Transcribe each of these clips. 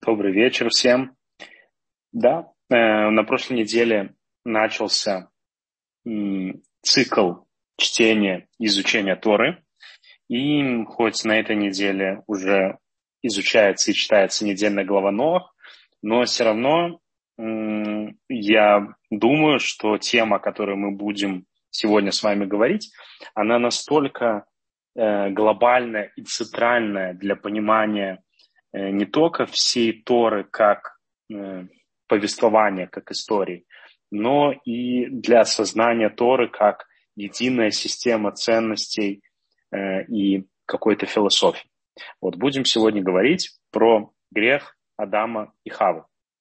Добрый вечер всем. Да, на прошлой неделе начался цикл чтения и изучения Торы. И хоть на этой неделе уже изучается и читается недельная глава Ноах, но все равно я думаю, что тема, о которой мы будем сегодня с вами говорить, она настолько глобальная и центральная для понимания не только всей Торы как повествования, как истории, но и для осознания Торы как единая система ценностей и какой-то философии. Вот будем сегодня говорить про грех Адама и Хаввы.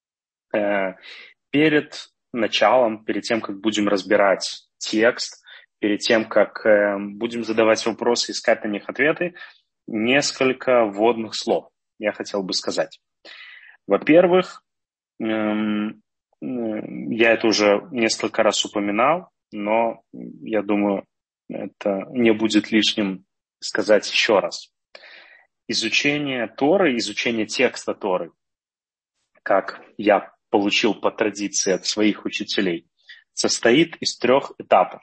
Перед началом, перед тем, как будем разбирать текст, перед тем, как будем задавать вопросы, искать на них ответы, несколько вводных слов я хотел бы сказать. Во-первых, я это уже несколько раз упоминал, но я думаю, это не будет лишним сказать еще раз. Изучение Торы, изучение текста Торы, как я получил по традиции от своих учителей, состоит из 3 этапов.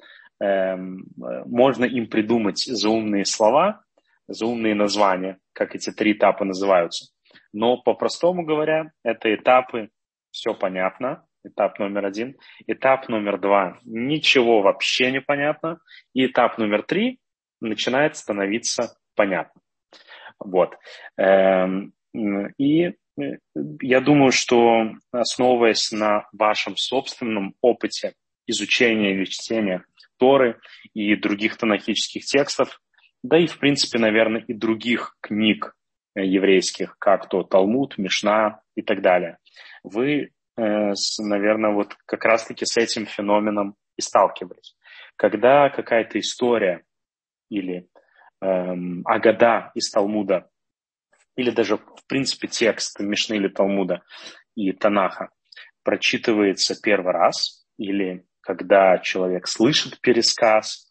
Можно им придумать заумные слова, заумные названия, как эти 3 этапа называются. Но по-простому говоря, это этапы, все понятно, этап номер 1. Этап номер 2, ничего вообще не понятно. И этап номер 3 начинает становиться понятно. Вот. И я думаю, что основываясь на вашем собственном опыте изучения или чтения Торы и других танахических текстов, да и, в принципе, наверное, и других книг еврейских, как то Талмуд, Мишна и так далее, вы, наверное, вот как раз-таки с этим феноменом и сталкивались. Когда какая-то история или агада из Талмуда, или даже, в принципе, текст Мишны или Талмуда и Танаха прочитывается первый раз, или когда человек слышит пересказ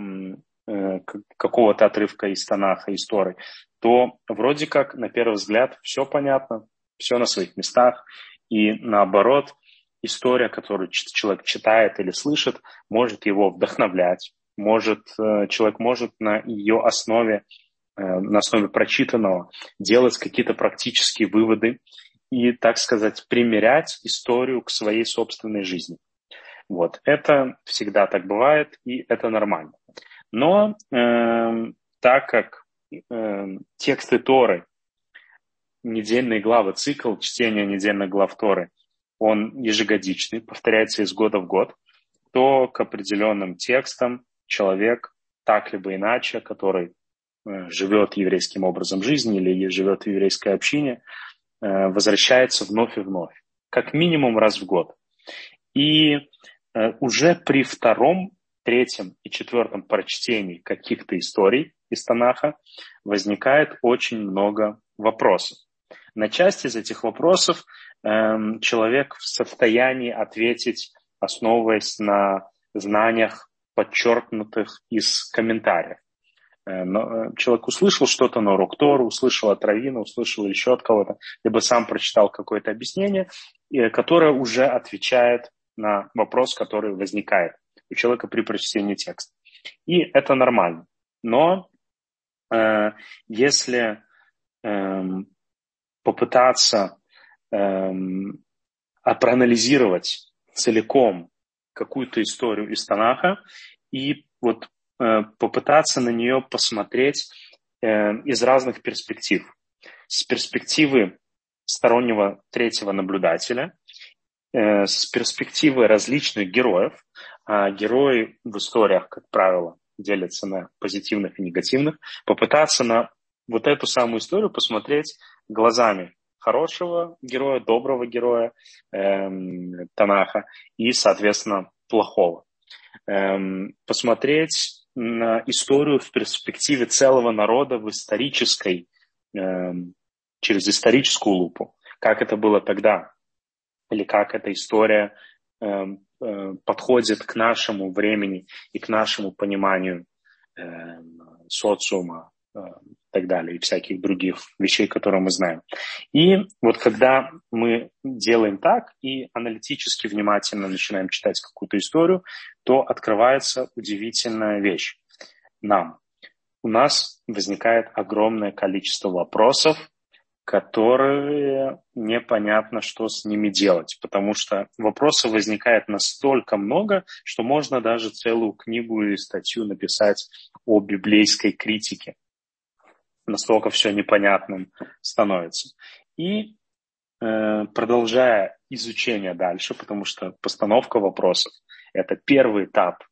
какого-то отрывка из Танаха, из Торы, то вроде как, на первый взгляд, все понятно, все на своих местах, и наоборот, история, которую человек читает или слышит, может его вдохновлять, человек может на ее основе, на основе прочитанного делать какие-то практические выводы и, так сказать, примерять историю к своей собственной жизни. Вот. Это всегда так бывает, и это нормально. Но так как тексты Торы, недельные главы, цикл чтения недельных глав Торы, он ежегодичный, повторяется из года в год, то к определенным текстам человек так либо иначе, который живет еврейским образом жизни или живет в еврейской общине, возвращается вновь и вновь, как минимум раз в год. И уже при 2-м, 3-м и 4-м прочтении каких-то историй из Танаха возникает очень много вопросов. На часть из этих вопросов человек в состоянии ответить, основываясь на знаниях, подчеркнутых из комментариев. Человек услышал что-то на урок Торы, услышал от раввина, услышал еще от кого-то, либо сам прочитал какое-то объяснение, которое уже отвечает на вопрос, который возникает у человека при прочтении текста. И это нормально. Но если попытаться проанализировать целиком какую-то историю из Танаха и вот попытаться на нее посмотреть из разных перспектив. С перспективы стороннего третьего наблюдателя, с перспективы различных героев. А герои в историях, как правило, делятся на позитивных и негативных. Попытаться на вот эту самую историю посмотреть глазами хорошего героя, доброго героя Танаха и, соответственно, плохого. Посмотреть на историю в перспективе целого народа в исторической, через историческую лупу. Как это было тогда? Или как эта история подходит к нашему времени и к нашему пониманию социума, так далее, и всяких других вещей, которые мы знаем. И вот когда мы делаем так и аналитически внимательно начинаем читать какую-то историю, то открывается удивительная вещь нам. У нас возникает огромное количество вопросов, которые непонятно, что с ними делать, потому что вопросов возникает настолько много, что можно даже целую книгу или статью написать о библейской критике. Настолько все непонятным становится. И продолжая изучение дальше, потому что постановка вопросов – это первый этап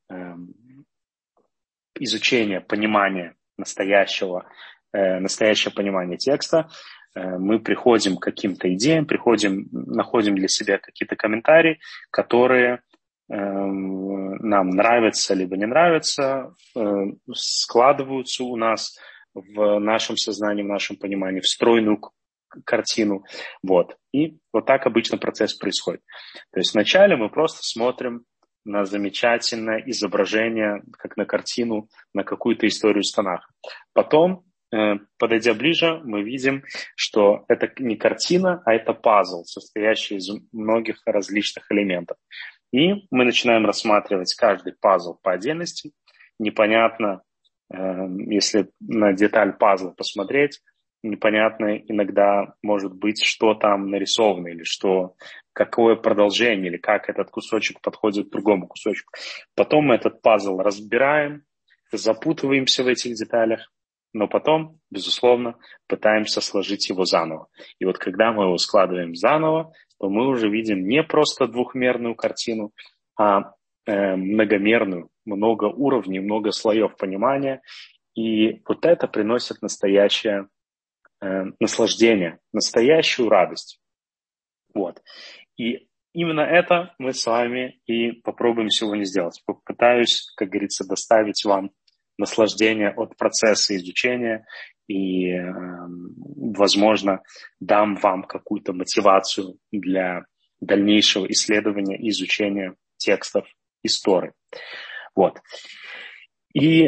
изучения, понимания настоящее понимание текста, мы приходим к каким-то идеям, находим для себя какие-то комментарии, которые нам нравятся либо не нравятся, складываются у нас в нашем сознании, в нашем понимании, в стройную картину. Вот. И вот так обычно процесс происходит. То есть вначале мы просто смотрим на замечательное изображение, как на картину, на какую-то историю с Танаха. Потом, подойдя ближе, мы видим, что это не картина, а это пазл, состоящий из многих различных элементов. И мы начинаем рассматривать каждый пазл по отдельности. Непонятно, если на деталь пазла посмотреть, непонятно иногда может быть, что там нарисовано, или какое продолжение, или как этот кусочек подходит к другому кусочку. Потом мы этот пазл разбираем, запутываемся в этих деталях, но потом, безусловно, пытаемся сложить его заново. И вот когда мы его складываем заново, то мы уже видим не просто двухмерную картину, а многомерную, много уровней, много слоев понимания. И вот это приносит настоящее наслаждение, настоящую радость. Вот. И именно это мы с вами и попробуем сегодня сделать. Попытаюсь, как говорится, доставить вам наслаждение от процесса изучения и, возможно, дам вам какую-то мотивацию для дальнейшего исследования и изучения текстов истории. Вот. И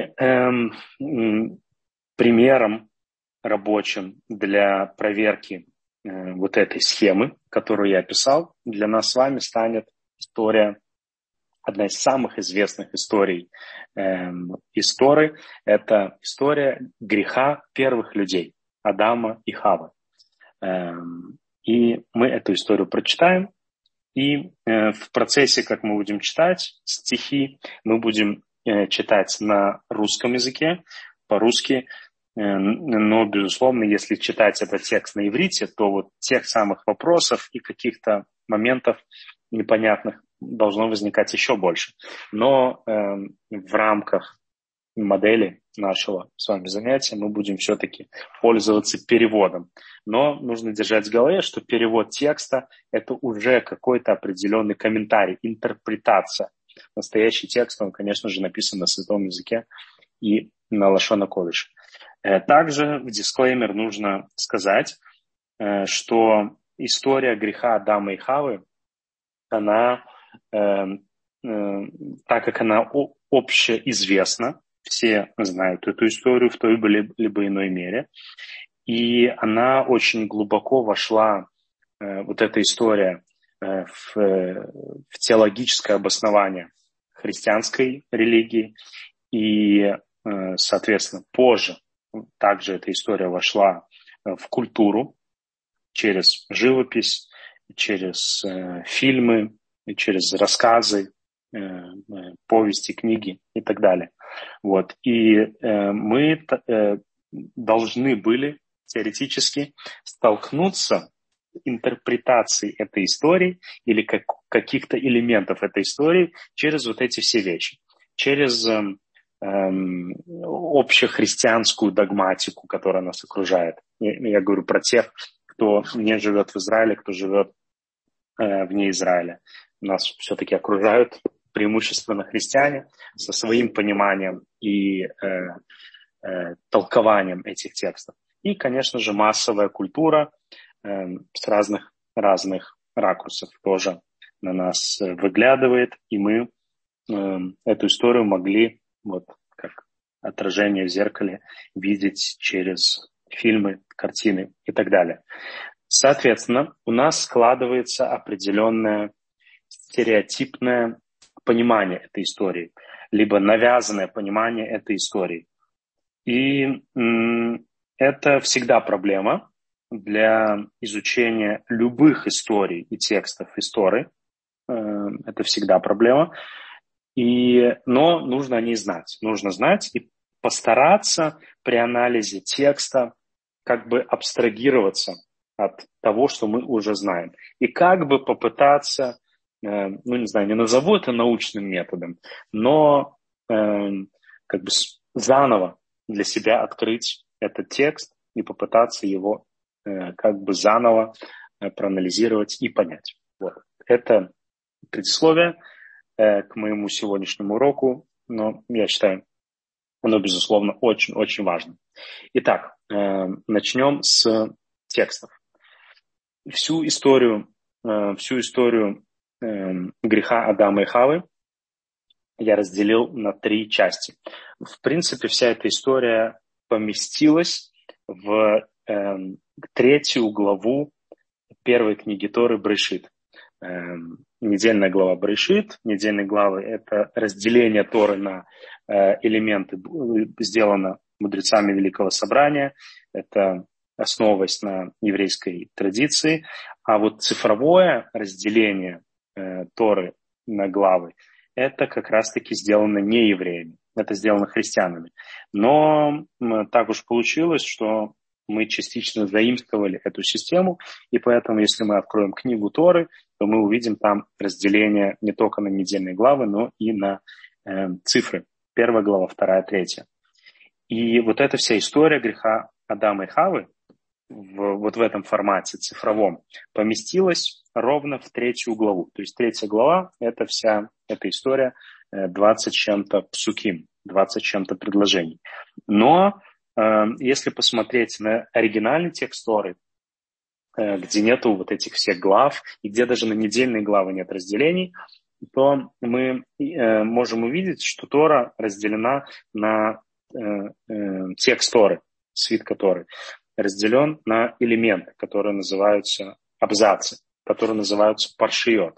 примером рабочим для проверки вот этой схемы, которую я описал, для нас с вами станет история, одна из самых известных историй истории. Это история греха первых людей, Адама и Хавы. И мы эту историю прочитаем, и в процессе, как мы будем читать стихи, мы будем читать на русском языке, по-русски. Но, безусловно, если читать этот текст на иврите, то вот тех самых вопросов и каких-то моментов непонятных должно возникать еще больше. Но в рамках модели нашего с вами занятия мы будем все-таки пользоваться переводом. Но нужно держать в голове, что перевод текста – это уже какой-то определенный комментарий, интерпретация. Настоящий текст, он, конечно же, написан на святом языке и на лашон а-кодеш. Также в дисклеймер нужно сказать, что история греха Адама и Хавы, она, так как она общеизвестна, все знают эту историю в той либо иной мере, и она очень глубоко вошла, вот эта история, в теологическое обоснование христианской религии, и, соответственно, позже также эта история вошла в культуру через живопись, через фильмы, через рассказы, повести, книги и так далее. Вот. И мы должны были теоретически столкнуться с интерпретацией этой истории или каких-то элементов этой истории через вот эти все вещи. Через общехристианскую догматику, которая нас окружает. Я говорю про тех, кто не живет в Израиле, кто живет вне Израиля. Нас все-таки окружают преимущественно христиане со своим пониманием и толкованием этих текстов. И, конечно же, массовая культура с разных ракурсов тоже на нас выглядывает, и мы эту историю могли, вот как отражение в зеркале видеть через фильмы, картины и так далее. Соответственно, у нас складывается определенное стереотипное понимание этой истории, либо навязанное понимание этой истории. И это всегда проблема для изучения любых историй и текстов истории. Это всегда проблема. Но нужно о ней знать. Нужно знать и постараться при анализе текста как бы абстрагироваться от того, что мы уже знаем. И как бы попытаться, не знаю, не назову это научным методом, но как бы заново для себя открыть этот текст и попытаться его как бы заново проанализировать и понять. Вот. Это предисловие к моему сегодняшнему уроку, но я считаю, оно, безусловно, очень-очень важно. Итак, начнем с текстов. Всю историю греха Адама и Хавы я разделил на 3 части. В принципе, вся эта история поместилась в 3 главу 1 книги Торы Брешит. Недельная глава Брешит. Недельные главы – это разделение Торы на элементы, сделано мудрецами Великого Собрания. Это основываясь на еврейской традиции. А вот цифровое разделение Торы на главы – это как раз-таки сделано не евреями. Это сделано христианами. Но так уж получилось, что мы частично заимствовали эту систему, и поэтому, если мы откроем книгу Торы, то мы увидим там разделение не только на недельные главы, но и на цифры. 1 глава, 2, 3. И вот эта вся история греха Адама и Хавы вот в этом формате цифровом поместилась ровно в 3 главу. То есть 3 глава – это вся эта история 20 чем-то псуким, 20 чем-то предложений. Но если посмотреть на оригинальный текст Торы, где нету вот этих всех глав, и где даже на недельные главы нет разделений, то мы можем увидеть, что Тора разделена на текст Торы, свитка Торы, разделен на элементы, которые называются абзацы, которые называются паршиот.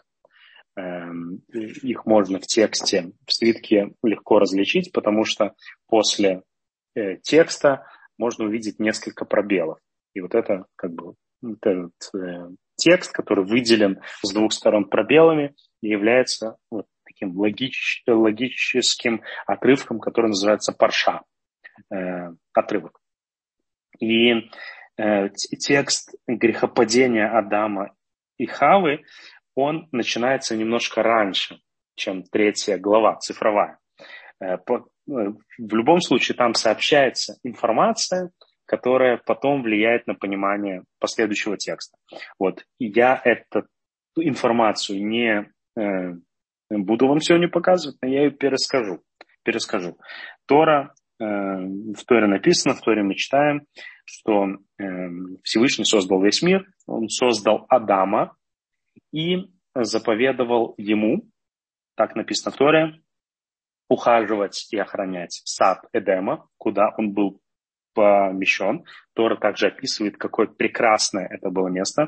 Их можно в тексте, в свитке легко различить, потому что после текста можно увидеть несколько пробелов. И вот это как бы вот этот текст, который выделен с 2 сторон пробелами, является вот таким логическим отрывком, который называется парша, отрывок. И текст грехопадения Адама и Хавы, он начинается немножко раньше, чем 3 глава, цифровая. В любом случае там сообщается информация, которая потом влияет на понимание последующего текста. Вот. И я эту информацию не буду вам сегодня показывать, но я ее перескажу. Тора, в Торе написано, в Торе мы читаем, что Всевышний создал весь мир, он создал Адама и заповедовал ему, так написано в Торе, ухаживать и охранять сад Эдема, куда он был помещен. Тора также описывает, какое прекрасное это было место.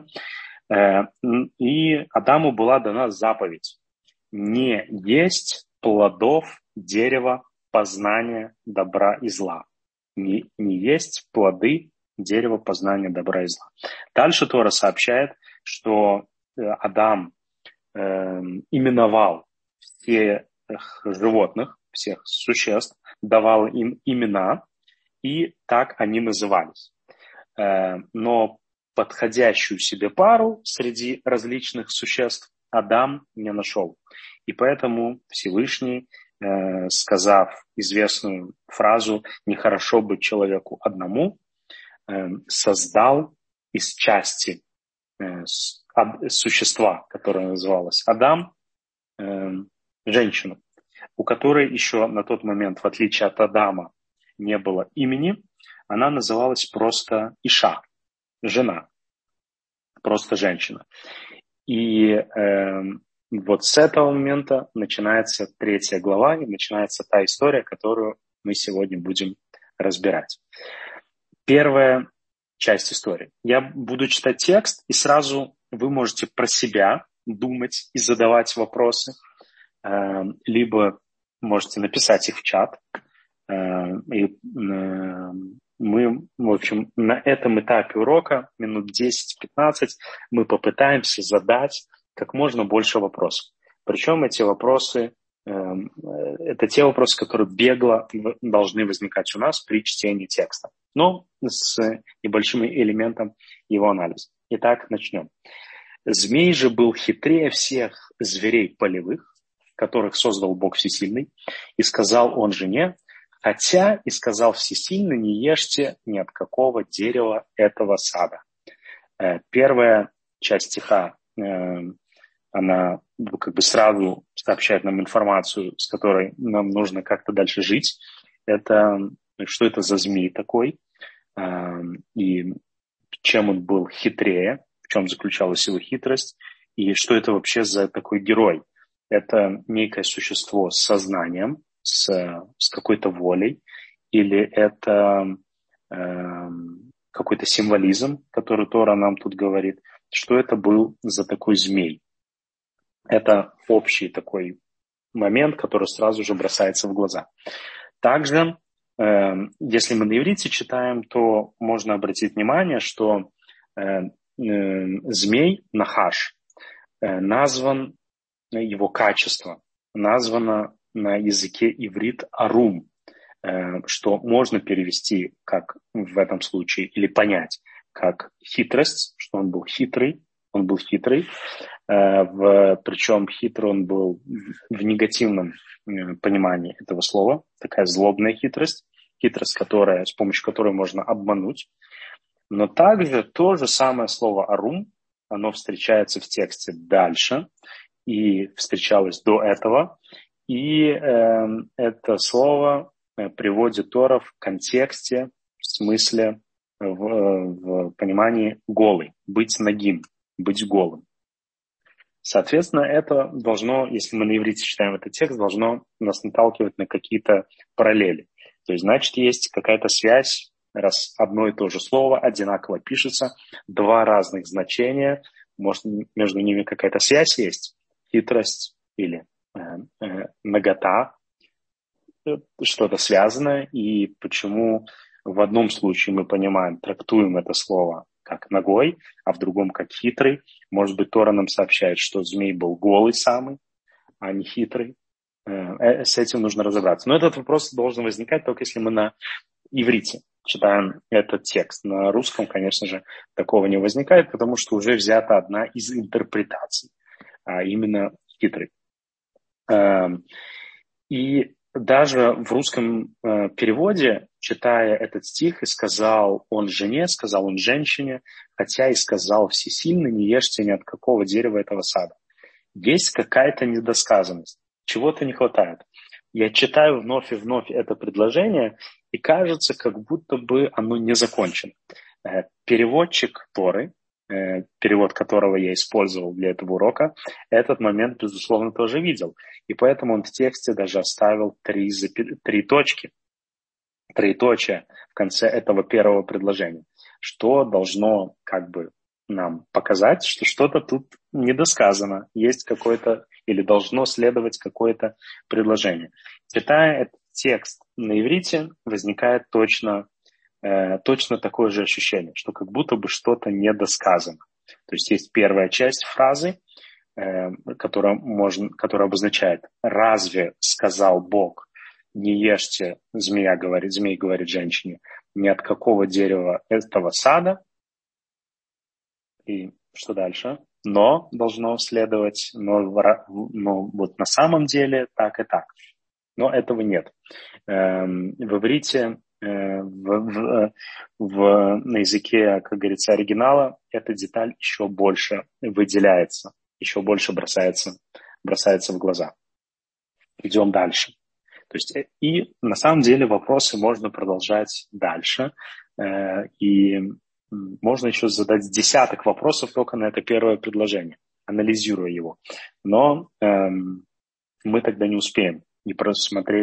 И Адаму была дана заповедь не есть плодов дерева познания добра и зла. Не есть плоды дерева познания добра и зла. Дальше Тора сообщает, что Адам именовал всех животных, всех существ, давал им имена, и так они назывались. Но подходящую себе пару среди различных существ Адам не нашел. И поэтому Всевышний, сказав известную фразу «нехорошо быть человеку одному», создал из части существа, которое называлось Адам, женщину, у которой еще на тот момент, в отличие от Адама, не было имени, она называлась просто Иша, жена, просто женщина. И вот с этого момента начинается 3 глава, и начинается та история, которую мы сегодня будем разбирать. Первая часть истории. Я буду читать текст, и сразу вы можете про себя думать и задавать вопросы, либо можете написать их в чат. И мы, в общем, на этом этапе урока, минут 10-15, мы попытаемся задать как можно больше вопросов. Причем эти вопросы, это те вопросы, которые бегло должны возникать у нас при чтении текста, но с небольшим элементом его анализа. Итак, начнем. «Змей же был хитрее всех зверей полевых, которых создал Бог Всесильный, и сказал он жене: хотя, и сказал Всесильный, не ешьте ни от какого дерева этого сада». Первая часть стиха, она как бы сразу сообщает нам информацию, с которой нам нужно как-то дальше жить. Это что это за змей такой, и чем он был хитрее, в чем заключалась его хитрость, и что это вообще за такой герой. Это некое существо с сознанием, с какой-то волей, или это какой-то символизм, который Тора нам тут говорит, что это был за такой змей. Это общий такой момент, который сразу же бросается в глаза. Также, если мы на иврите читаем, то можно обратить внимание, что змей, нахаш, назван его качество, названо на языке иврит арум, что можно перевести как в этом случае, или понять, как хитрость, что он был хитрый, причем хитрый он был в негативном понимании этого слова, такая злобная хитрость, с помощью которой можно обмануть. Но также то же самое слово арум, оно встречается в тексте дальше и встречалось до этого, и это слово приводит Тора в контексте, в смысле, в понимании голый, быть нагим, быть голым. Соответственно, это должно, если мы на иврите читаем этот текст, должно нас наталкивать на какие-то параллели. То есть, значит, есть какая-то связь, раз одно и то же слово одинаково пишется, два разных значения, может, между ними какая-то связь есть, хитрость или нагота, что-то связанное, и почему в одном случае мы понимаем, трактуем это слово как ногой, а в другом как хитрый. Может быть, Тора нам сообщает, что змей был голый самый, а не хитрый. С этим нужно разобраться. Но этот вопрос должен возникать только если мы на иврите читаем этот текст. На русском, конечно же, такого не возникает, потому что уже взята одна из интерпретаций, а именно хитрый. И даже в русском переводе, читая этот стих, и сказал он жене, сказал он женщине, хотя и сказал Всесильный, не ешьте ни от какого дерева этого сада. Есть какая-то недосказанность, чего-то не хватает. Я читаю вновь и вновь это предложение, и кажется, как будто бы оно не закончено. Переводчик Торы, перевод которого я использовал для этого урока, этот момент, безусловно, тоже видел. И поэтому он в тексте даже оставил три точки, троеточие в конце этого первого предложения, что должно как бы нам показать, что что-то тут недосказано, есть какое-то или должно следовать какое-то предложение. Читая этот текст на иврите, возникает точно такое же ощущение, что как будто бы что-то недосказано. То есть первая часть фразы, которая обозначает «разве сказал Бог, не ешьте», змей говорит женщине, «ни от какого дерева этого сада». И что дальше? Но должно следовать, но вот на самом деле так и так. Но этого нет. В иврите, на языке, как говорится, оригинала, эта деталь еще больше выделяется, еще больше бросается в глаза. Идем дальше. То есть, и на самом деле вопросы можно продолжать дальше. И можно еще задать десяток вопросов только на это первое предложение, анализируя его. Но мы тогда не успеем не просмотреть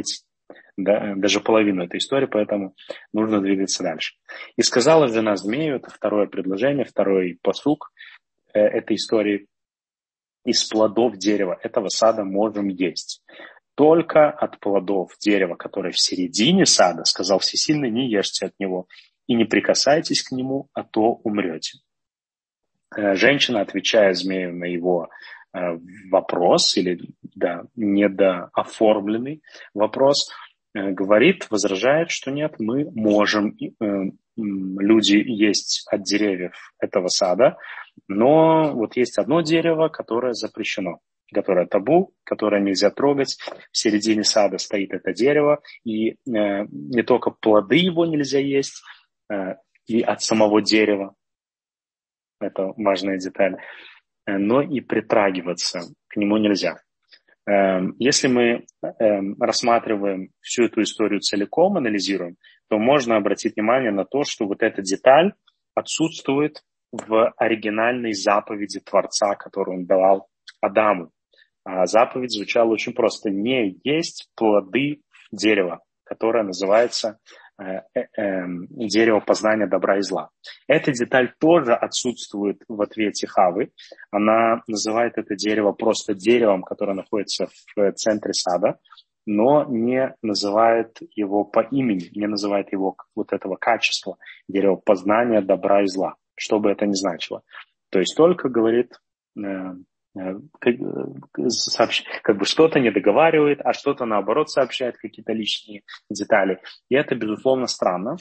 да, даже половину этой истории, поэтому нужно двигаться дальше. И сказала жена змею, это второе предложение, второй пасук этой истории: из плодов дерева этого сада можем есть. Только от плодов дерева, которое в середине сада, сказал Всесильный, не ешьте от него и не прикасайтесь к нему, а то умрете. Женщина, отвечая змею на его вопрос, или недооформленный вопрос, говорит, возражает, что нет, мы можем, люди, есть от деревьев этого сада, но вот есть одно дерево, которое запрещено, которое табу, которое нельзя трогать. В середине сада стоит это дерево, и не только плоды его нельзя есть, и от самого дерева, это важная деталь, но и притрагиваться к нему нельзя. Если мы рассматриваем всю эту историю целиком, анализируем, то можно обратить внимание на то, что вот эта деталь отсутствует в оригинальной заповеди Творца, которую он давал Адаму. А заповедь звучала очень просто: не есть плоды дерева, которое называется дерево познания добра и зла. Эта деталь тоже отсутствует в ответе Хавы. Она называет это дерево просто деревом, которое находится в центре сада, но не называет его по имени, не называет его вот этого качества, дерево познания добра и зла, что бы это ни значило. То есть только говорит, как бы что-то не договаривает, а что-то наоборот сообщает, какие-то личные детали. И это, безусловно, странно.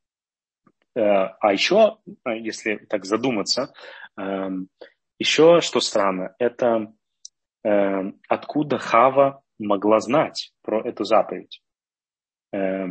А еще, если так задуматься, еще что странно, это откуда Хава могла знать про эту заповедь. Это,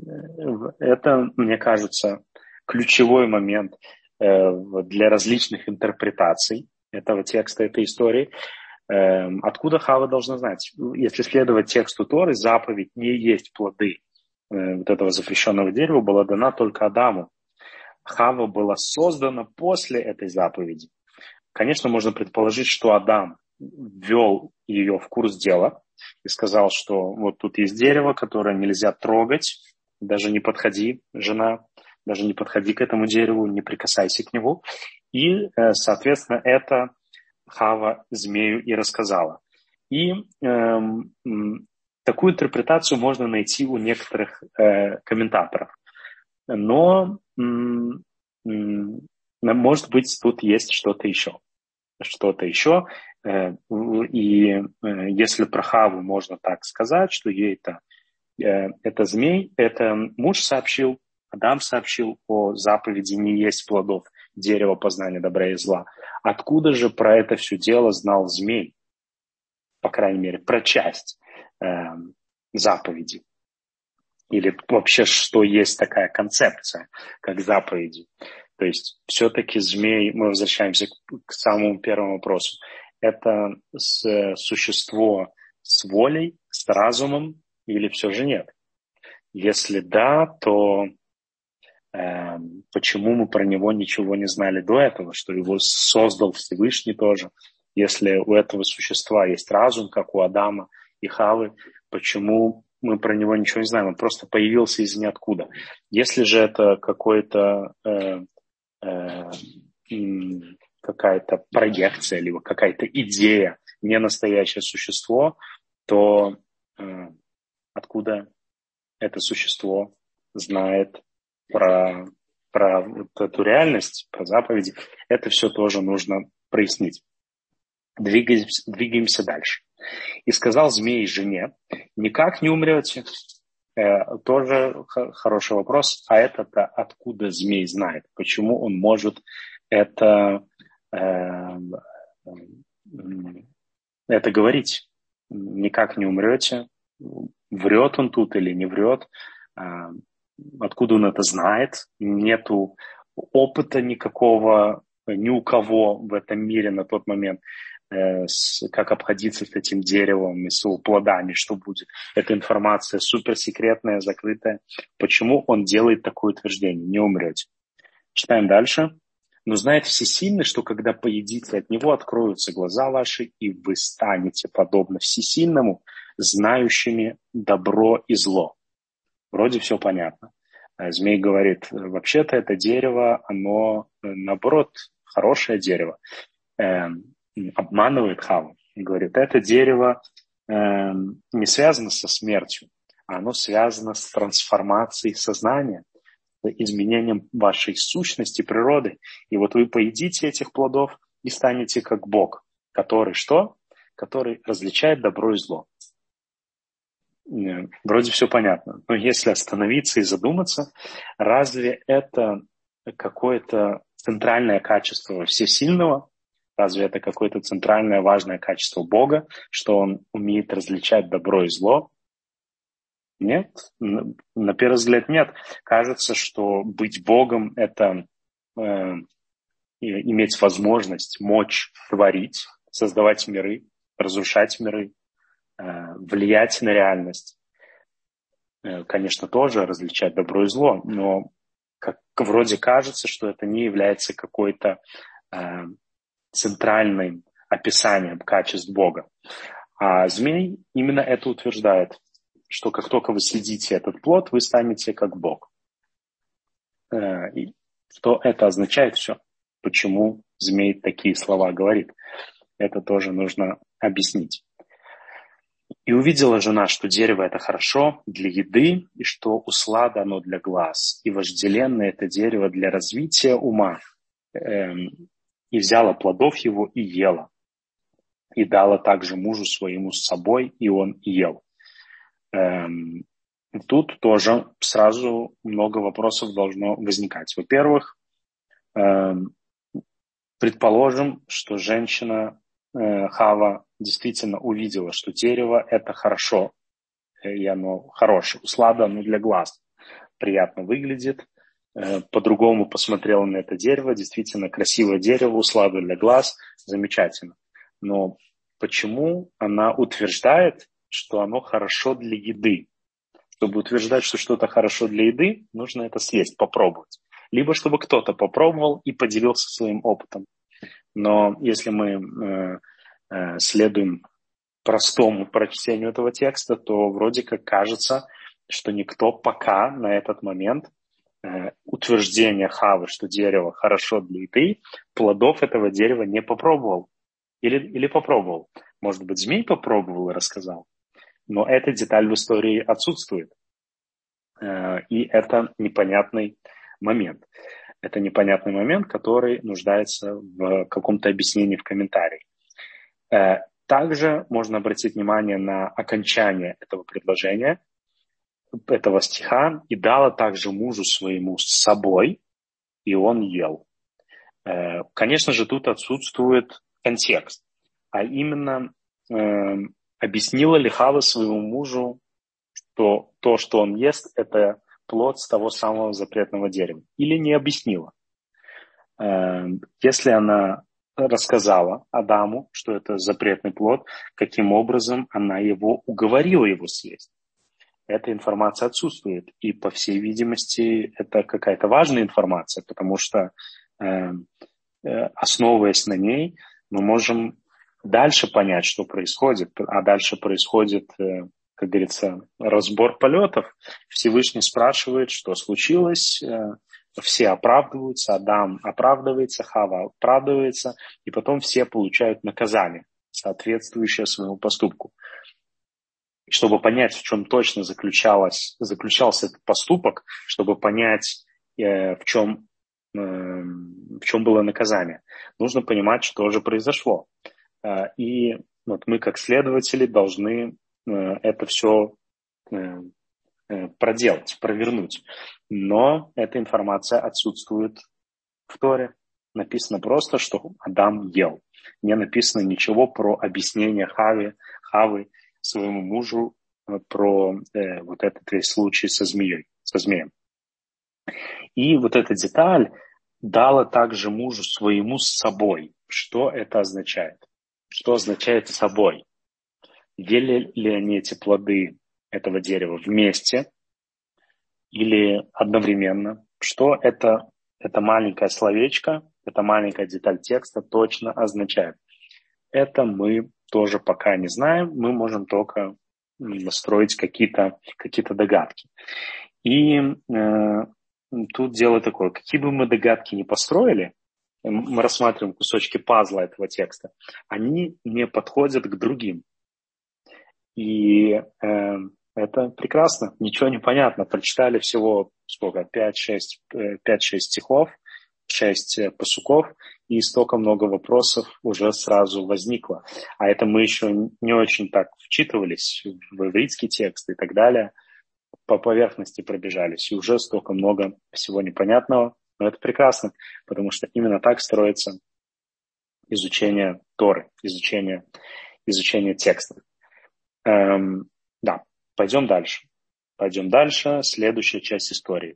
мне кажется, ключевой момент для различных интерпретаций этого текста, этой истории. Откуда Хава должна знать? Если следовать тексту Торы, заповедь не есть плоды вот этого запрещенного дерева была дана только Адаму. Хава была создана после этой заповеди. Конечно, можно предположить, что Адам ввел ее в курс дела и сказал, что вот тут есть дерево, которое нельзя трогать, даже не подходи, жена, даже не подходи к этому дереву, не прикасайся к нему. И, соответственно, это Хава змею и рассказала. И такую интерпретацию можно найти у некоторых комментаторов. Но, может быть, тут есть что-то еще. И если про Хаву можно так сказать, что ей это змей, это муж сообщил, Адам сообщил о заповеди не есть плодов дерева познания добра и зла. Откуда же про это все дело знал змей? По крайней мере, про часть заповеди. Или вообще, что есть такая концепция, как заповеди. То есть все-таки змей, мы возвращаемся к самому первому вопросу, это существо с волей, с разумом или все же нет? Если да, то почему мы про него ничего не знали до этого, что его создал Всевышний тоже? Если у этого существа есть разум, как у Адама и Хавы, почему мы про него ничего не знаем? Он просто появился из ниоткуда. Если же это какая-то проекция, либо какая-то идея, не настоящее существо, то откуда это существо знает про вот эту реальность, про заповеди, это все тоже нужно прояснить. Двигаемся дальше. И сказал змей жене: никак не умрете. Тоже хороший вопрос. А это-то откуда змей знает? Почему он может это говорить? Никак не умрете. Врет он тут или не врет? Откуда он это знает? Нету опыта никакого ни у кого в этом мире на тот момент, как обходиться с этим деревом и с его плодами, что будет. Эта информация суперсекретная, закрытая. Почему он делает такое утверждение? Не умрете. Читаем дальше. Но знает Всесильный, что когда поедите от него, откроются глаза ваши, и вы станете подобно Всесильному, знающими добро и зло. Вроде все понятно. Змей говорит, вообще-то это дерево, оно, наоборот, хорошее дерево. Обманывает Хаву. И говорит, это дерево не связано со смертью, а оно связано с трансформацией сознания, с изменением вашей сущности, природы. И вот вы поедите этих плодов и станете как Бог, который что? Который различает добро и зло. Вроде все понятно. Но если остановиться и задуматься, разве это какое-то центральное качество Всесильного? Разве это какое-то центральное важное качество Бога, что Он умеет различать добро и зло? Нет. На первый взгляд нет. Кажется, что быть Богом – это иметь возможность, мочь творить, создавать миры, разрушать миры, влиять на реальность. Конечно, тоже различать добро и зло, но вроде кажется, что это не является какой-то центральным описанием качеств Бога. А змей именно это утверждает, что как только вы съедите этот плод, вы станете как Бог. И что это означает все? Почему змей такие слова говорит? Это тоже нужно объяснить. И увидела жена, что дерево это хорошо для еды, и что услада оно для глаз, и вожделенное это дерево для развития ума. И взяла плодов его и ела. И дала также мужу своему с собой, и он ел. Тут тоже сразу много вопросов должно возникать. Во-первых, предположим, что женщина Хава действительно увидела, что дерево – это хорошо, и оно хорошее. Услада, оно для глаз приятно выглядит. По-другому посмотрела на это дерево. Действительно красивое дерево, услада для глаз, замечательно. Но почему она утверждает, что оно хорошо для еды? Чтобы утверждать, что что-то хорошо для еды, нужно это съесть, попробовать. Либо чтобы кто-то попробовал и поделился своим опытом. Но если мы следуем простому прочтению этого текста, то вроде как кажется, что никто пока на этот момент утверждение Хавы, что дерево хорошо для еды, плодов этого дерева не попробовал. Или попробовал. Может быть, змей попробовал и рассказал. Но эта деталь в истории отсутствует. И это непонятный момент. Это непонятный момент, который нуждается в каком-то объяснении в комментарии. Также можно обратить внимание на окончание этого предложения, этого стиха. «И дала также мужу своему с собой, и он ел». Конечно же, тут отсутствует контекст. А именно, объяснила ли Хава своему мужу, что то, что он ест, это плод с того самого запретного дерева? Или не объяснила? Если она рассказала Адаму, что это запретный плод, каким образом она уговорила его съесть? Эта информация отсутствует. И, по всей видимости, это какая-то важная информация, потому что, основываясь на ней, мы можем дальше понять, что происходит. А дальше происходит, как говорится, разбор полетов. Всевышний спрашивает, что случилось. Все оправдываются, Адам оправдывается, Хава оправдывается, и потом все получают наказание, соответствующее своему поступку. Чтобы понять, в чем точно заключался этот поступок, чтобы понять, в чем было наказание, нужно понимать, что же произошло. И вот мы, как следователи, должны это все проделать, провернуть. Но эта информация отсутствует в Торе. Написано просто, что Адам ел. Не написано ничего про объяснение Хавы своему мужу про вот этот весь случай со змеем. И вот эта деталь дала также мужу своему с собой. Что это означает? Что означает собой? Ели ли они эти плоды этого дерева вместе или одновременно? Что это маленькое словечко, эта маленькая деталь текста точно означает? Это мы тоже пока не знаем, мы можем только строить какие-то догадки. И тут дело такое, какие бы мы догадки ни построили, мы рассматриваем кусочки пазла этого текста, они не подходят к другим. И это прекрасно, ничего не понятно. Прочитали всего, 5-6 стихов, 6 пасуков, и столько много вопросов уже сразу возникло. А это мы еще не очень так вчитывались в ивритский текст и так далее, по поверхности пробежались, и уже столько много всего непонятного. Но это прекрасно, потому что именно так строится изучение Торы, изучение текста. Да, пойдем дальше. Следующая часть истории.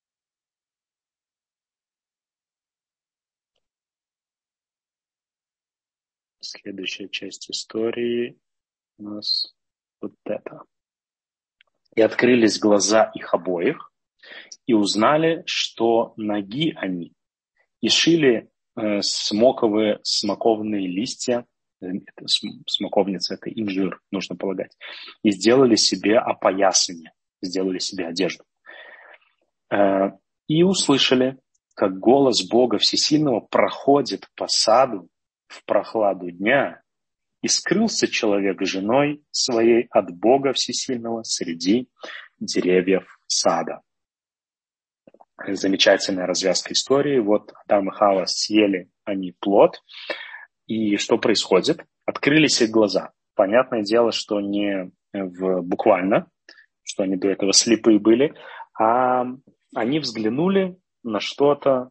Следующая часть истории у нас вот это. «И открылись глаза их обоих, и узнали, что ноги они, и шили смоковные листья». Смоковница — это инжир, нужно полагать. «И сделали себе опоясание», сделали себе одежду. «И услышали, как голос Бога Всесильного проходит по саду в прохладу дня, и скрылся человек с женой своей от Бога Всесильного среди деревьев сада». Замечательная развязка истории. Вот Адам и Хава съели они плод, и что происходит? Открылись их глаза. Понятное дело, что не буквально, что они до этого слепые были, а они взглянули на что-то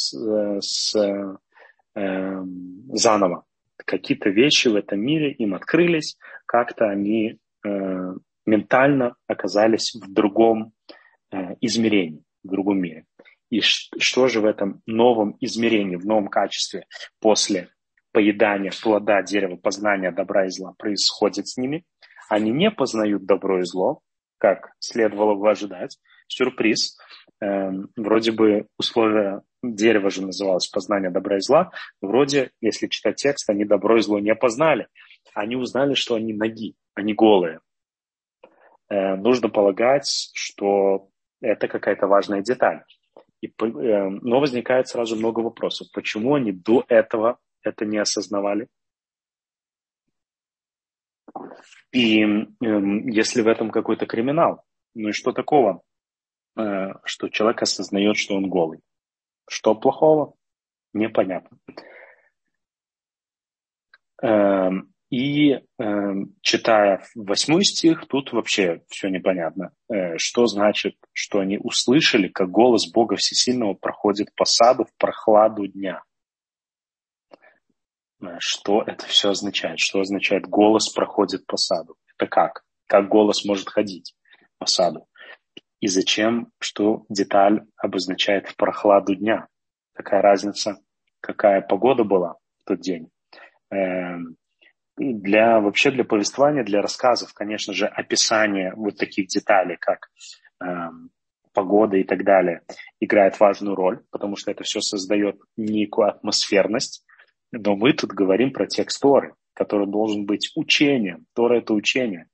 заново. Какие-то вещи в этом мире им открылись, как-то они ментально оказались в другом измерении, в другом мире. И что же в этом новом измерении, в новом качестве после поедания плода дерева познания добра и зла происходит с ними? Они не познают добро и зло, как следовало бы ожидать. Сюрприз. Вроде бы условие дерева же называлось познание добра и зла. Вроде, если читать текст, они добро и зло не познали. Они узнали, что они ноги, они голые. Нужно полагать, что это какая-то важная деталь. Но возникает сразу много вопросов. Почему они до этого это не осознавали? И если в этом какой-то криминал, ну и что такого, что человек осознает, что он голый? Что плохого? Непонятно. И читая 8 стих, тут вообще все непонятно. Что значит, что они услышали, как голос Бога Всесильного проходит по саду в прохладу дня? Что это все означает? Что означает голос проходит по саду? Это как? Как голос может ходить по саду? И зачем, что деталь обозначает в прохладу дня? Какая разница, какая погода была в тот день? Для повествования, для рассказов, конечно же, описание вот таких деталей, как погода и так далее, играет важную роль, потому что это все создает некую атмосферность. Но мы тут говорим про текст Торы, который должен быть учением. Тора — это учение.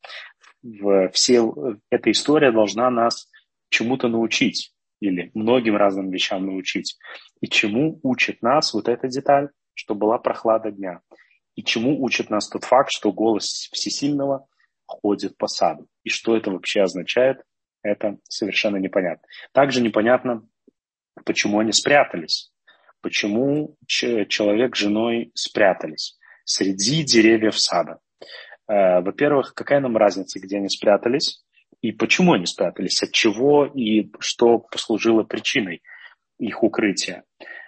Эта история должна нас чему-то научить или многим разным вещам научить. И чему учит нас вот эта деталь, что была прохлада дня? И чему учит нас тот факт, что голос Всесильного ходит по саду? И что это вообще означает, это совершенно непонятно. Также непонятно, почему они спрятались. Почему человек с женой спрятались среди деревьев сада? Во-первых, какая нам разница, где они спрятались и почему они спрятались, от чего и что послужило причиной их укрытия?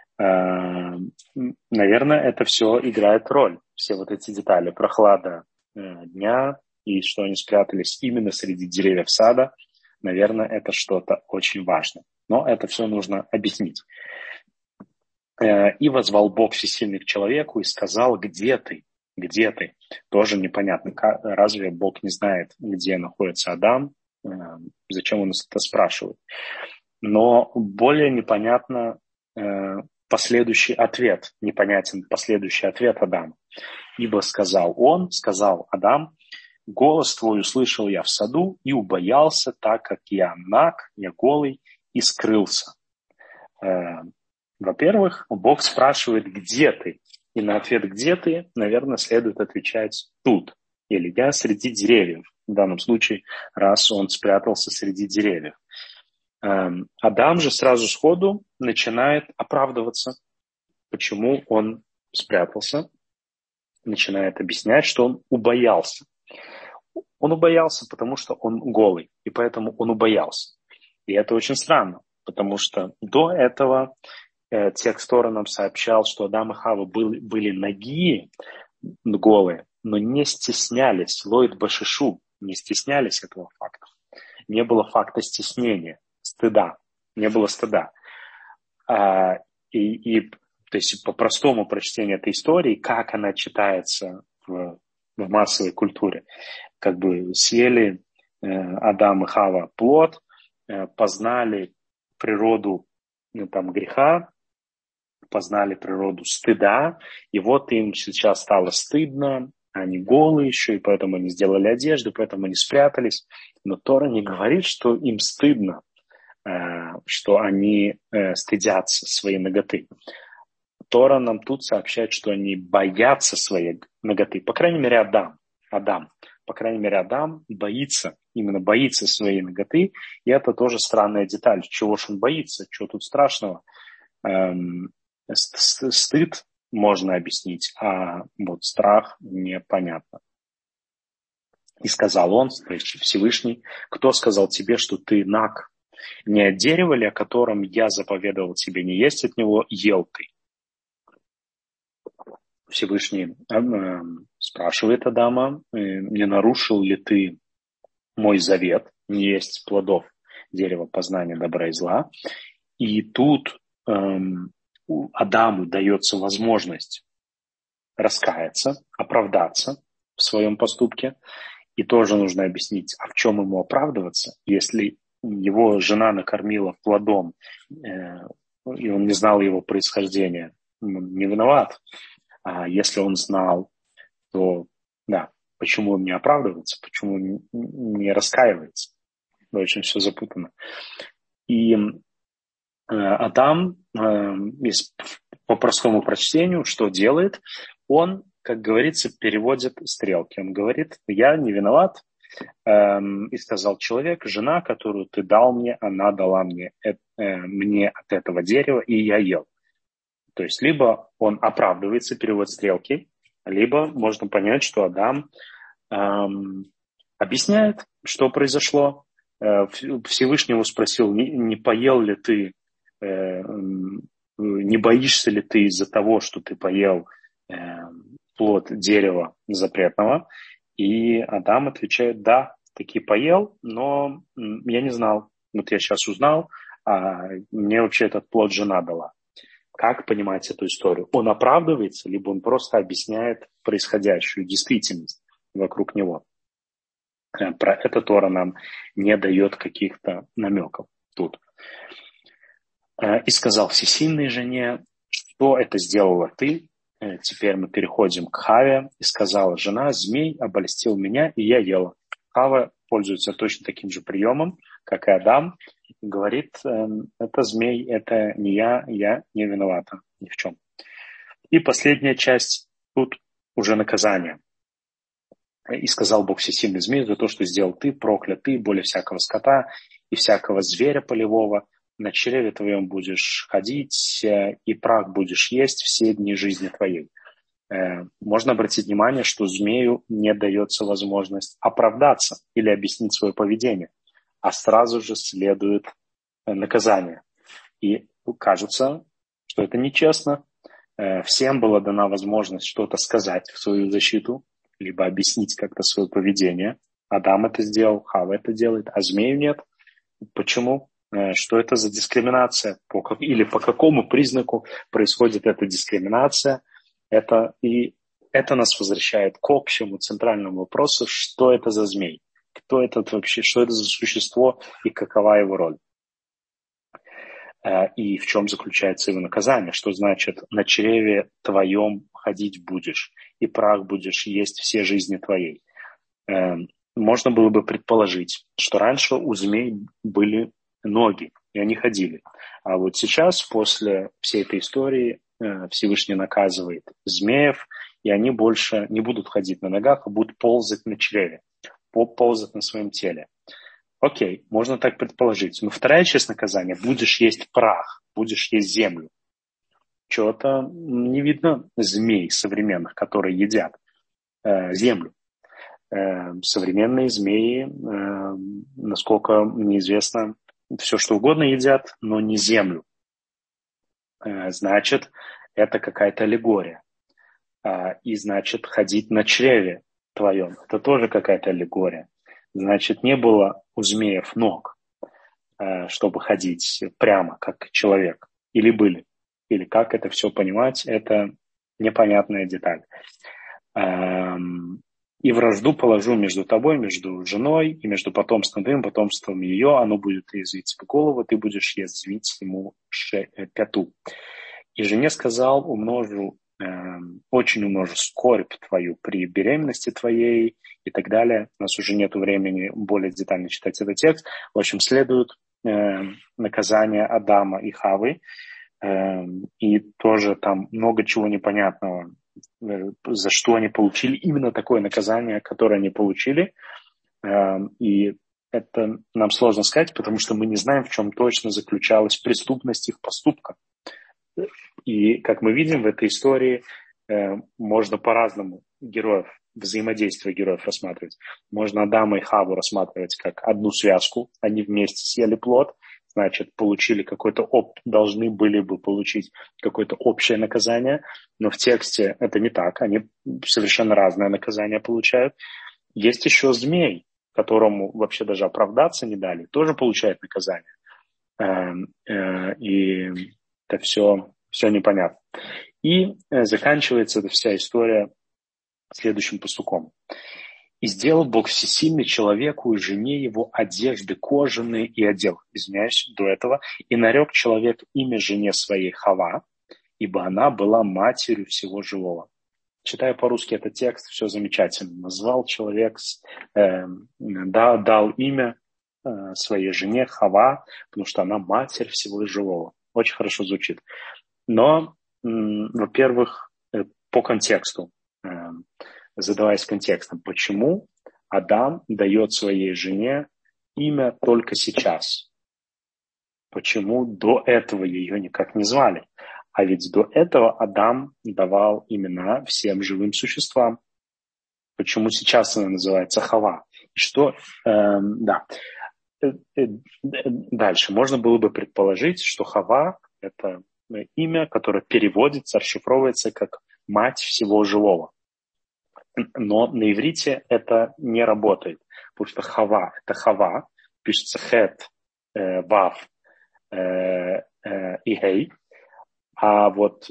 Наверное, это все играет роль. Все вот эти детали. Прохлада дня и что они спрятались именно среди деревьев сада. Наверное, это что-то очень важное. Но это все нужно объяснить. «И возвал Бог Всесильный к человеку и сказал: где ты? Где ты?» Тоже непонятно. Разве Бог не знает, где находится Адам? Зачем он нас это спрашивает? Но более непонятно последующий ответ. Непонятен последующий ответ Адама. «Ибо сказал Адам: Голос твой услышал я в саду и убоялся, так как я наг, я голый, и скрылся. Во-первых, Бог спрашивает, где ты? И на ответ «где ты?» наверное, следует отвечать «тут» или «я среди деревьев». В данном случае, раз он спрятался среди деревьев. Адам же сразу сходу начинает оправдываться, почему он спрятался, начинает объяснять, что он убоялся. Он убоялся, потому что он голый, и поэтому он убоялся. И это очень странно, потому что до этого текст Торы нам сообщал, что Адам и Хава были нагие, голые, но не стеснялись, лоид башишу, не стеснялись этого факта. Не было факта стеснения, стыда, не было стыда. То есть по простому прочтению этой истории, как она читается в массовой культуре, как бы съели Адам и Хава плод, познали природу греха, познали природу стыда, и вот им сейчас стало стыдно, они голые еще, и поэтому они сделали одежду, поэтому они спрятались. Но Тора не говорит, что им стыдно, что они стыдятся своей наготы. Тора нам тут сообщает, что они боятся своей наготы. По крайней мере, Адам. По крайней мере, Адам именно боится своей наготы. И это тоже странная деталь. Чего ж он боится? Чего тут страшного? Стыд можно объяснить, а вот страх непонятно. И сказал он, то есть Всевышний, кто сказал тебе, что ты наг? Не от дерева ли, о котором я заповедовал тебе не есть от него, ел ты? Всевышний спрашивает Адама, не нарушил ли ты мой завет, не есть плодов дерева познания добра и зла? И тут Адаму дается возможность раскаяться, оправдаться в своем поступке. И тоже нужно объяснить, а в чем ему оправдываться, если его жена накормила плодом, и он не знал его происхождения, он не виноват. А если он знал, то да, почему он не оправдывается, почему не раскаивается? Очень все запутано. И Адам, по простому прочтению, что делает? Он, как говорится, переводит стрелки. Он говорит, я не виноват. И сказал человек, жена, которую ты дал мне, она дала мне от этого дерева, и я ел. То есть либо он оправдывается, переводит стрелки, либо можно понять, что Адам объясняет, что произошло. Всевышнего спросил, не поел ли ты, не боишься ли ты из-за того, что ты поел плод дерева запретного? И Адам отвечает, да, таки поел, но я не знал. Вот я сейчас узнал, а мне вообще этот плод жена дала. Как понимать эту историю? Он оправдывается, либо он просто объясняет происходящую действительность вокруг него? Про это Тора нам не дает каких-то намеков тут. И сказал всесильной жене, что это сделала ты? Теперь мы переходим к Хаве. И сказала жена, змей обольстил меня, и я ела. Хава пользуется точно таким же приемом, как и Адам. И говорит, это змей, это не я не виновата ни в чем. И последняя часть, тут уже наказание. И сказал Бог всесильный змей, за то, что сделал ты, проклят ты, более всякого скота и всякого зверя полевого. На чреве твоем будешь ходить, и прах будешь есть все дни жизни твоей. Можно обратить внимание, что змею не дается возможность оправдаться или объяснить свое поведение, а сразу же следует наказание. И кажется, что это нечестно. Всем была дана возможность что-то сказать в свою защиту, либо объяснить как-то свое поведение. Адам это сделал, Хава это делает, а змею нет. Почему? Что это за дискриминация? Или по какому признаку происходит эта дискриминация? Это нас возвращает к общему центральному вопросу, что это за змей? Кто это вообще? Что это за существо и какова его роль? И в чем заключается его наказание? Что значит на чреве твоем ходить будешь, и прах будешь есть все жизни твоей? можно было бы предположить, что раньше у змей были ноги, и они ходили. А вот сейчас, после всей этой истории, Всевышний наказывает змеев, и они больше не будут ходить на ногах, а будут ползать на чреве, ползать на своем теле. Окей, можно так предположить. Но вторая часть наказания – будешь есть прах, будешь есть землю. Чего-то не видно змей современных, которые едят землю. Современные змеи, насколько мне известно, все что угодно едят, но не землю. Значит, это какая-то аллегория. И значит, ходить на чреве твоем, это тоже какая-то аллегория. Значит, не было у змеев ног, чтобы ходить прямо, как человек. Или были. Или как это все понимать, это непонятная деталь. И вражду положу между тобой, между женой и между потомством твоим, потомством ее, оно будет язвить тебе голову, ты будешь язвить ему пяту. И жене сказал, очень умножу скорбь твою при беременности твоей и так далее. У нас уже нет времени более детально читать этот текст. В общем, следует наказание Адама и Хавы. И тоже там много чего непонятного, за что они получили именно такое наказание, которое они получили. И это нам сложно сказать, потому что мы не знаем, в чем точно заключалась преступность их поступка. И, как мы видим в этой истории, можно по-разному взаимодействие героев рассматривать. Можно Адама и Хаву рассматривать как одну связку, они вместе съели плод, значит, должны были бы получить какое-то общее наказание, но в тексте это не так, они совершенно разное наказание получают. Есть еще змей, которому вообще даже оправдаться не дали, тоже получает наказание. И это все непонятно. И заканчивается эта вся история следующим пасуком. «И сделал Бог всесильный человеку и жене его одежды кожаные и одел». Извиняюсь, до этого. «И нарек человек имя жене своей Хава, ибо она была матерью всего живого». Читая по-русски этот текст, все замечательно. Назвал человек, дал имя своей жене Хава, потому что она матерь всего живого. Очень хорошо звучит. Но, во-первых, по контексту, задаваясь контекстом, почему Адам дает своей жене имя только сейчас? Почему до этого ее никак не звали? А ведь до этого Адам давал имена всем живым существам. Почему сейчас она называется Хава? И что, дальше можно было бы предположить, что Хава – это имя, которое переводится, расшифровывается как «мать всего живого». Но на иврите это не работает, потому что Хава – это Хава, пишется Хет, Вав и Гей, а вот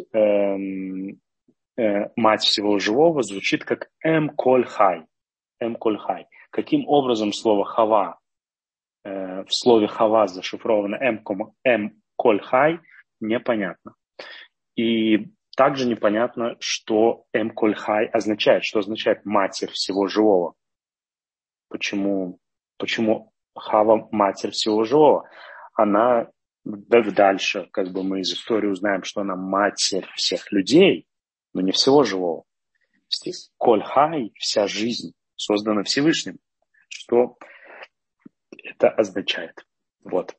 мать всего живого звучит как Коль Хай. Коль Хай. Каким образом слово Хава в слове Хава зашифровано Коль Хай, непонятно. И также непонятно, что Коль Хай означает, что означает матерь всего живого. Почему Хава матерь всего живого? Она дальше, как бы мы из истории узнаем, что она матерь всех людей, но не всего живого. Здесь Коль Хай, вся жизнь, создана Всевышним. Что это означает? Вот.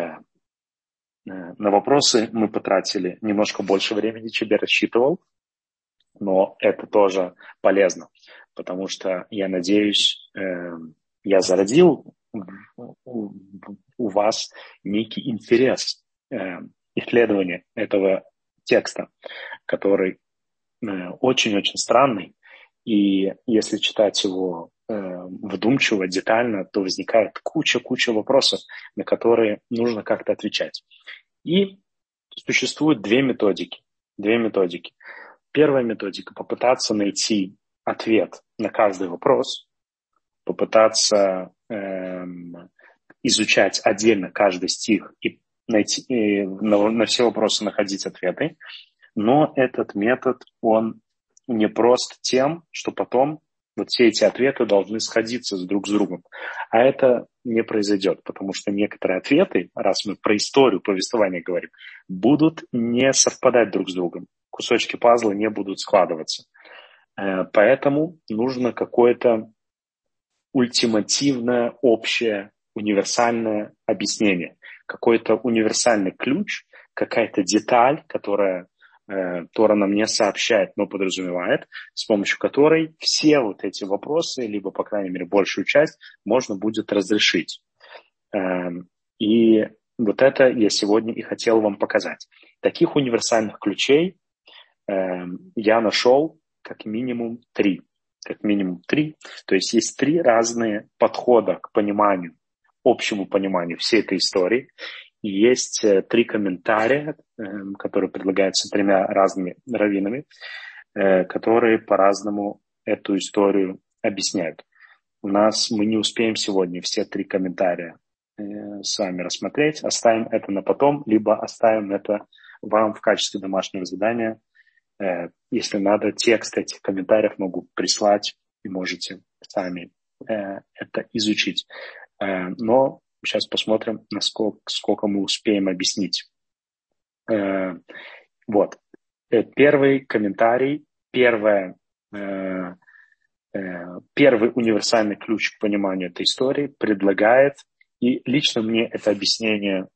На вопросы мы потратили немножко больше времени, чем я рассчитывал, но это тоже полезно, потому что, я надеюсь, я зародил у вас некий интерес исследования этого текста, который очень-очень странный, и если читать его вдумчиво, детально, то возникает куча вопросов, на которые нужно как-то отвечать. И существует две методики. Первая методика – попытаться найти ответ на каждый вопрос, попытаться изучать отдельно каждый стих и на все вопросы находить ответы. Но этот метод, он не прост тем, что потом Вот все эти ответы должны сходиться друг с другом. А это не произойдет, потому что некоторые ответы, раз мы про историю повествования говорим, будут не совпадать друг с другом. Кусочки пазла не будут складываться. Поэтому нужно какое-то ультимативное, общее, универсальное объяснение. Какой-то универсальный ключ, какая-то деталь, которая Тора нам не сообщает, но подразумевает, с помощью которой все вот эти вопросы, либо, по крайней мере, большую часть, можно будет разрешить. И вот это я сегодня и хотел вам показать. Таких универсальных ключей я нашел как минимум 3. Как минимум 3. То есть есть 3 разные подхода к пониманию, общему пониманию всей этой истории. И есть 3 комментария, которые предлагаются 3 разными раввинами, которые по-разному эту историю объясняют. Мы не успеем сегодня все 3 комментария с вами рассмотреть. Оставим это на потом, либо оставим это вам в качестве домашнего задания. Если надо, текст этих комментариев могу прислать, и можете сами это изучить. Но сейчас посмотрим, сколько мы успеем объяснить. Вот. Первый комментарий, первый универсальный ключ к пониманию этой истории предлагает, и лично мне это объяснение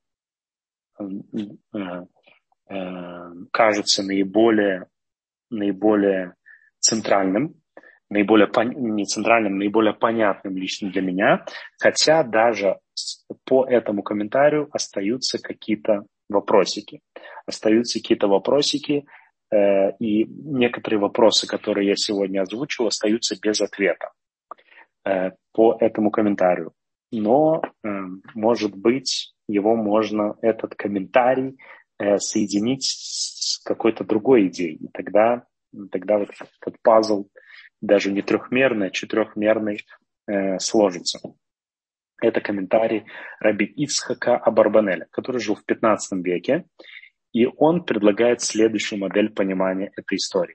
кажется наиболее центральным, не центральным, наиболее понятным лично для меня, хотя даже по этому комментарию остаются какие-то вопросики. И некоторые вопросы, которые я сегодня озвучил, остаются без ответа по этому комментарию. Но, может быть, этот комментарий соединить с какой-то другой идеей. И тогда вот этот пазл даже не трехмерный, а четырехмерный сложится. Это комментарий раби Ицхака Абарбанеля, который жил в 15 веке, и он предлагает следующую модель понимания этой истории.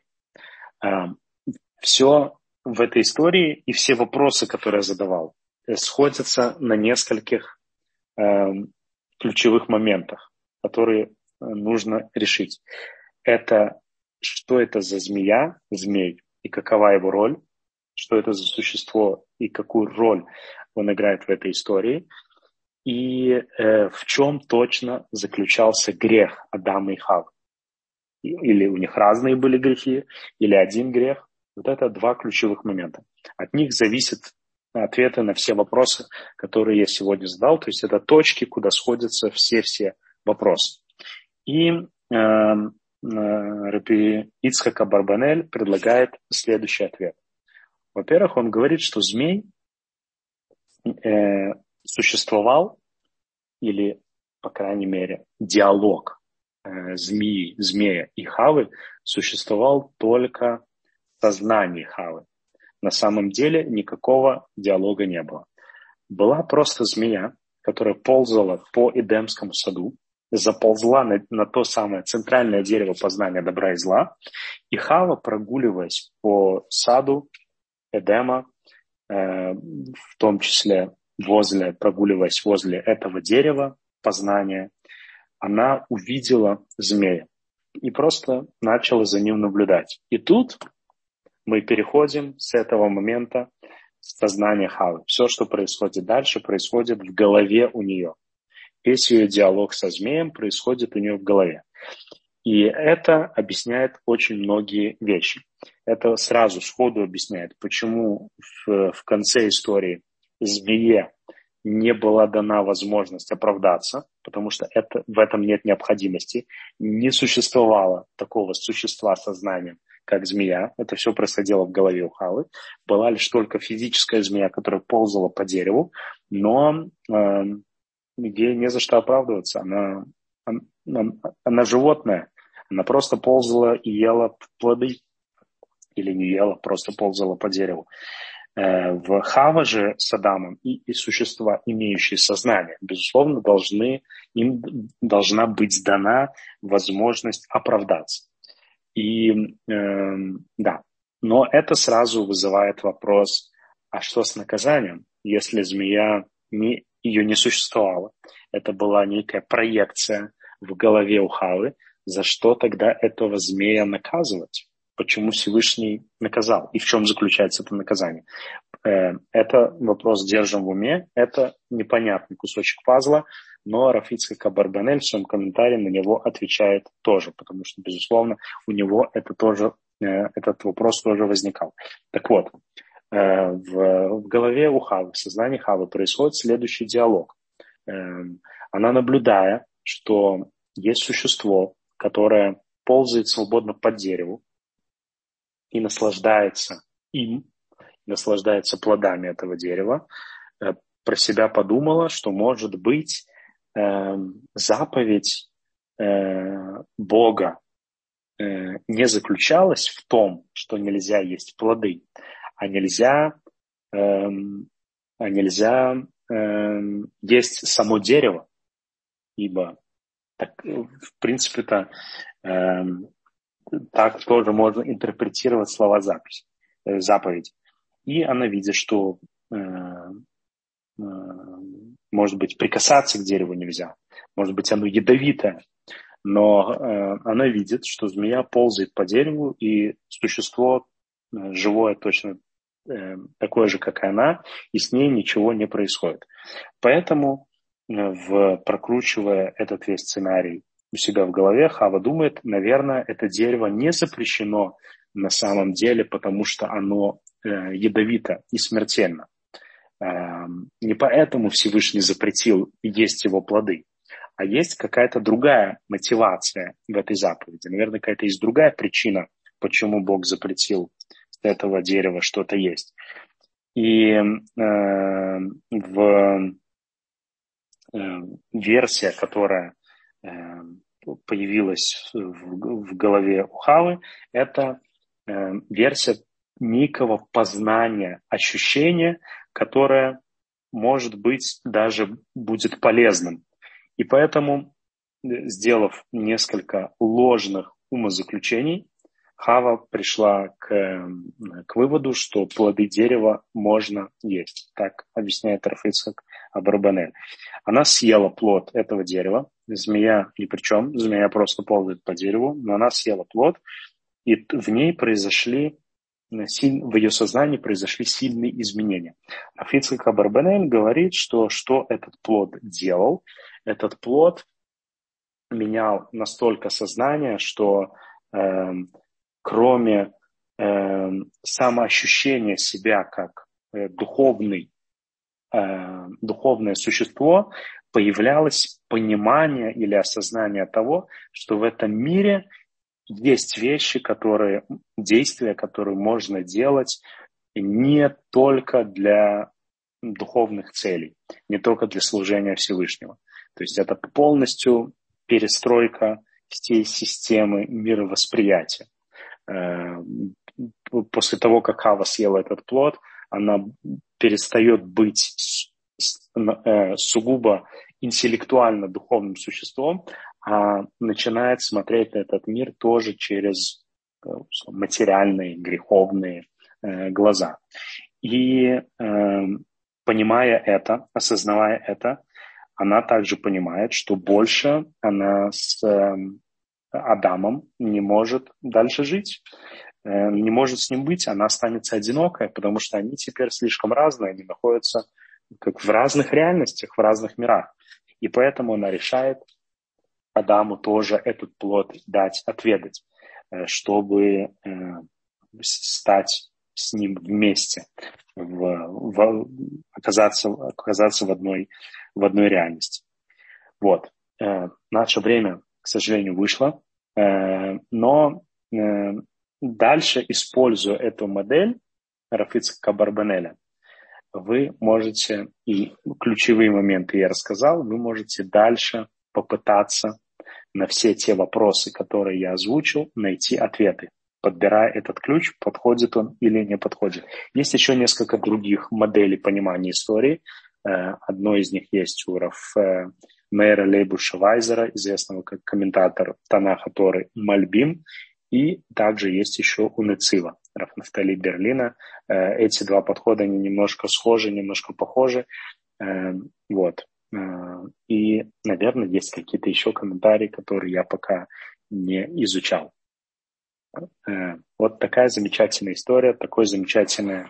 Все в этой истории и все вопросы, которые я задавал, сходятся на нескольких ключевых моментах, которые нужно решить. Это что это за змей, и какова его роль, что это за существо и какую роль он играет в этой истории, и в чем точно заключался грех Адама и Хаввы. Или у них разные были грехи, или один грех. Вот это 2 ключевых момента. От них зависят ответы на все вопросы, которые я сегодня задал. То есть это точки, куда сходятся все вопросы. И раби Ицхак Абарбанель предлагает следующий ответ. Во-первых, он говорит, что змей существовал, или, по крайней мере, диалог змея и Хаввы существовал только в сознании Хаввы. На самом деле никакого диалога не было. Была просто змея, которая ползала по Эдемскому саду, заползла на то самое центральное дерево познания добра и зла, и Хава, прогуливаясь по саду Эдема, в том числе прогуливаясь возле этого дерева познания, она увидела змея и просто начала за ним наблюдать. И тут мы переходим с этого момента в сознание Хавы. Все, что происходит дальше, происходит в голове у нее. Весь ее диалог со змеем происходит у нее в голове. И это объясняет очень многие вещи. Это сразу сходу объясняет, почему в конце истории змее не была дана возможность оправдаться, потому что в этом нет необходимости. Не существовало такого существа со знанием, как змея. Это все происходило в голове у Хаввы. Была лишь только физическая змея, которая ползала по дереву, но ей не за что оправдываться. Она животное. Она просто ползала и ела плоды. Или не ела, просто ползала по дереву. В Хавва же с Адамом и существа, имеющие сознание, безусловно, им должна быть дана возможность оправдаться. И да, Но это сразу вызывает вопрос, а что с наказанием, если змея, ее не существовало? Это была некая проекция в голове у Хавы. За что тогда этого змея наказывать? Почему Всевышний наказал? И в чем заключается это наказание? Это вопрос держим в уме. Это непонятный кусочек пазла, но Рав Ицхак Абарбанель в своем комментарии на него отвечает тоже, потому что, безусловно, у него этот вопрос тоже возникал. Так вот, в голове у Хавы, в сознании Хавы происходит следующий диалог. Она, наблюдая, что есть существо, которое ползает свободно по дереву и наслаждается им, наслаждается плодами этого дерева, про себя подумала, что, может быть, заповедь Бога не заключалась в том, что нельзя есть плоды, а нельзя есть само дерево, ибо так, в принципе-то так тоже можно интерпретировать слова заповедь. И она видит, что, может быть, прикасаться к дереву нельзя, может быть, оно ядовитое, но она видит, что змея ползает по дереву, и существо живое точно такое же, как и она, и с ней ничего не происходит. Поэтому, прокручивая этот весь сценарий у себя в голове, Хава думает, наверное, это дерево не запрещено на самом деле, потому что оно ядовито и смертельно. Не поэтому Всевышний запретил есть его плоды, а есть какая-то другая мотивация в этой заповеди. Наверное, какая-то есть другая причина, почему Бог запретил с этого дерева что-то есть. И версия, которая появилась в голове у Хавы, это версия некого познания, ощущения, которое, может быть, даже будет полезным. И поэтому, сделав несколько ложных умозаключений, Хава пришла к выводу, что плоды дерева можно есть. Так объясняет Рав Ицхак Абарбанель. Она съела плод этого дерева. Змея ни при чем. Змея просто ползает по дереву. Но она съела плод. И в ее сознании произошли сильные изменения. Рав Ицхак Абарбанель говорит, что этот плод делал. Этот плод менял настолько сознание, что кроме самоощущения себя как духовное существо, появлялось понимание или осознание того, что в этом мире есть вещи, действия, которые можно делать не только для духовных целей, не только для служения Всевышнего. То есть это полностью перестройка всей системы мировосприятия. После того, как Хава съела этот плод, она перестает быть сугубо интеллектуально духовным существом, а начинает смотреть на этот мир тоже через материальные, греховные глаза. И понимая это, осознавая это, она также понимает, что больше она с Адамом не может дальше жить, не может с ним быть, она останется одинокой, потому что они теперь слишком разные, они находятся как в разных реальностях, в разных мирах. И поэтому она решает Адаму тоже этот плод дать, отведать, чтобы стать с ним вместе, оказаться в одной реальности. Вот. Наше время, к сожалению, вышло, но дальше, используя эту модель Рав Ицхака Абарбанеля, вы можете, и ключевые моменты я рассказал, вы можете дальше попытаться на все те вопросы, которые я озвучил, найти ответы, подбирая этот ключ, подходит он или не подходит. Есть еще несколько других моделей понимания истории. Одно из них есть у Рав Мейра Лейбуша Вайзера, известного как комментатор Танаха Торы Мальбим, и также есть еще у Нецива. Раф-Нафтали Берлина. Эти два подхода, они немножко схожи, немножко похожи. Вот. И, наверное, есть какие-то еще комментарии, которые я пока не изучал. Вот такая замечательная история, такое замечательное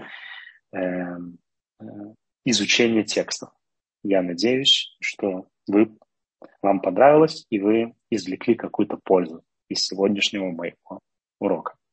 изучение текстов. Я надеюсь, что вам понравилось, и вы извлекли какую-то пользу из сегодняшнего моего